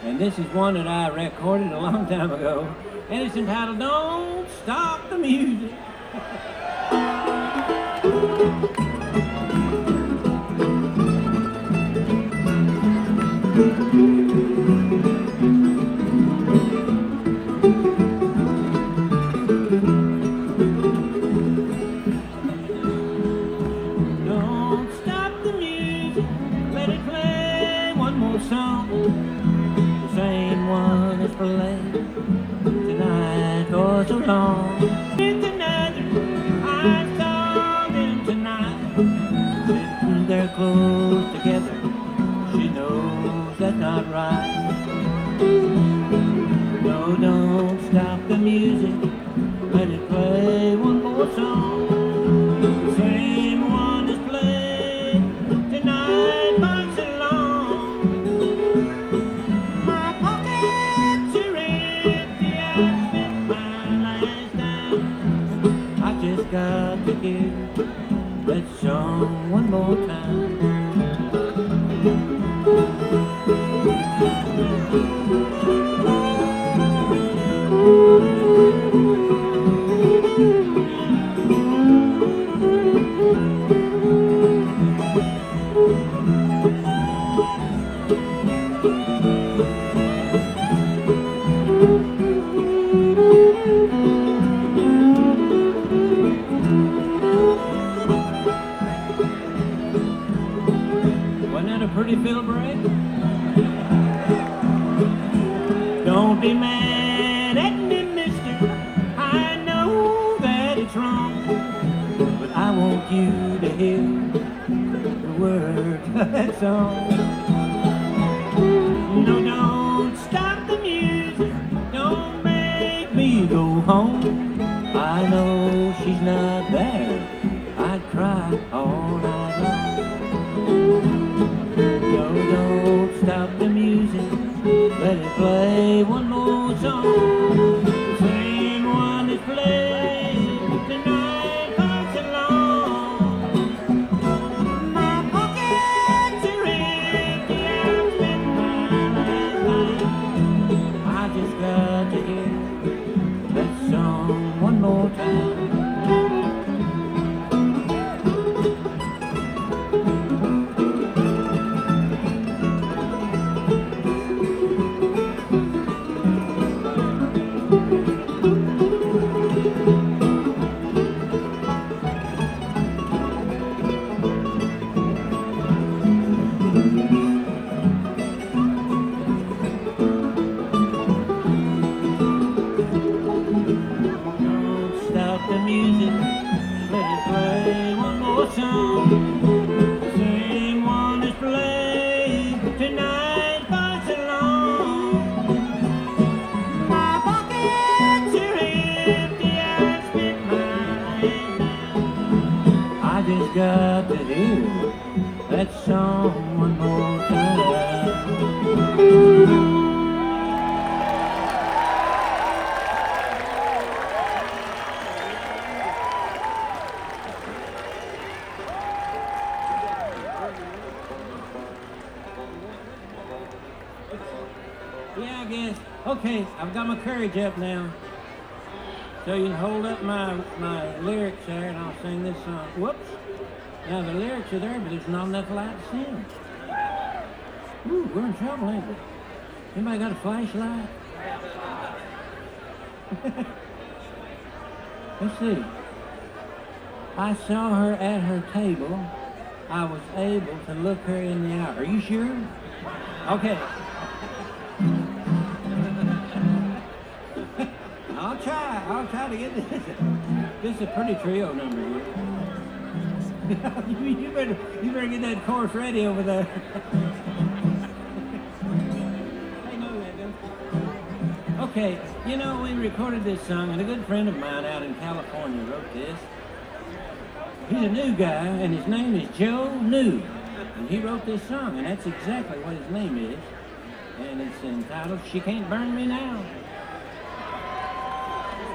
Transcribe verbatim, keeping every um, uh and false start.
And this is one that I recorded a long time ago, and it's entitled Don't Stop the Music. Don't stop the music, let it play one more song. The same one is played tonight for so long. It's another, I saw them tonight, sitting there close together. She knows that's not right. No, don't stop the music, let it play one more song. The same one is played tonight for so long. My pockets are empty, I spent my last dime. I just got to hear that song one more time. Wasn't that a pretty fill break? Don't be mad at me, mister. I know that it's wrong, but I want you to hear the words of that song. No, don't stop the music. Don't make me go home. I know she's not there. I'd cry all night long. No, don't stop the music. Let it play one more song. The same one is played tonight for so long. My pockets are empty, I've spent my last night. I just got to hear that song one more time. The music, let it play one more song. The same one is played tonight for so long. My pockets are empty, I spent my last dime. I just got to hear that song one more time. Yeah, I guess. Okay, I've got my courage up now. So you can hold up my, my lyrics there and I'll sing this song. Whoops. Now the lyrics are there, but there's not enough light to sing. Ooh, we're in trouble, ain't we? Anybody got a flashlight? Let's see. I saw her at her table. I was able to look her in the eye. Are you sure? Okay. I'll try. I'll try to get this. This is a pretty trio number here. you, you better, you better get that chorus ready over there. They know that, don't they? Okay, you know, we recorded this song, and a good friend of mine out in California wrote this. He's a new guy, and his name is Joe New. And he wrote this song, and that's exactly what his name is. And it's entitled, She Can't Burn Me Now.